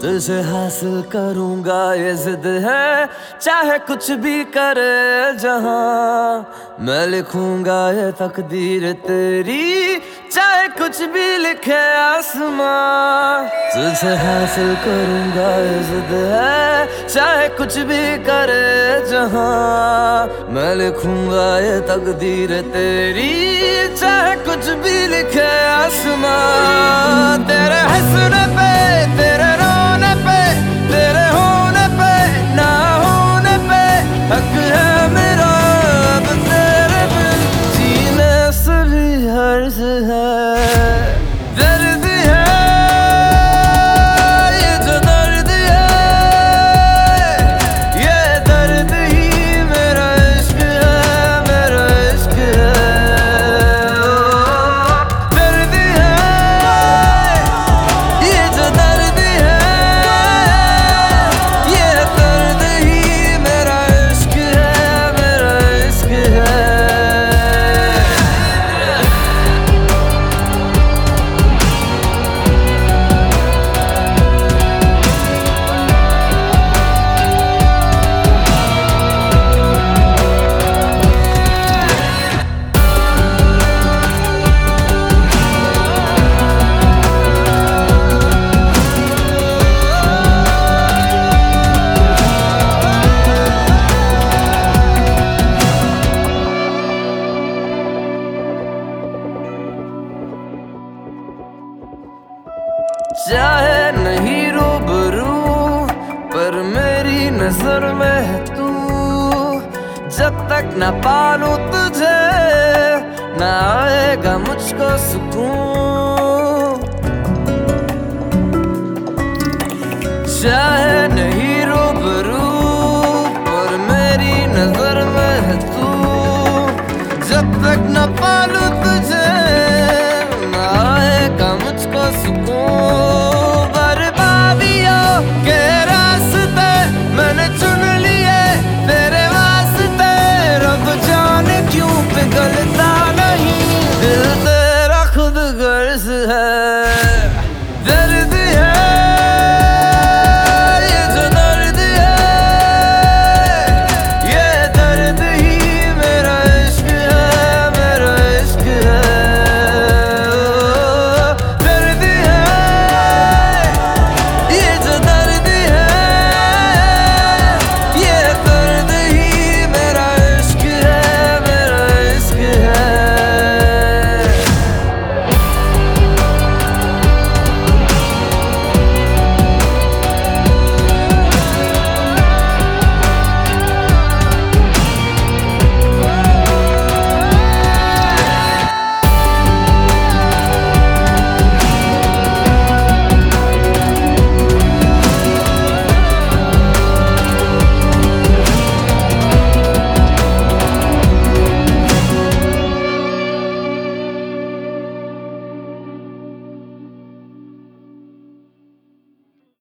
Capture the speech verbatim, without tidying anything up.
तुझे हासिल करूंगा ये जिद है, चाहे कुछ भी करे जहां। मैं लिखूंगा ये तकदीर तेरी, चाहे कुछ भी लिखे आसमां। तुझे हासिल करूंगा ये जिद है, चाहे कुछ भी करे जहां। मैं लिखूंगा ये तकदीर तेरी, चाहे कुछ भी लिखे आसमां। तेरे हंसने पे, तेरे रोने पे, तेरे होने पे, ना होने पे हक है मेरा अब तेरे बिन जीने से भी हर्ज है। दर्द है ये जो दर्द है, ये दर्द ही मेरा इश्क है, मेरा इश्क है। दर्द है ये जो दर्द है, ये दर्द ही मेरा इश्क है, मेरा इश्क है। चाहे नहीं रूबरू पर मेरी नजर में है तू। जब तक न पालूं तुझे न आएगा मुझको सुकून। चाहे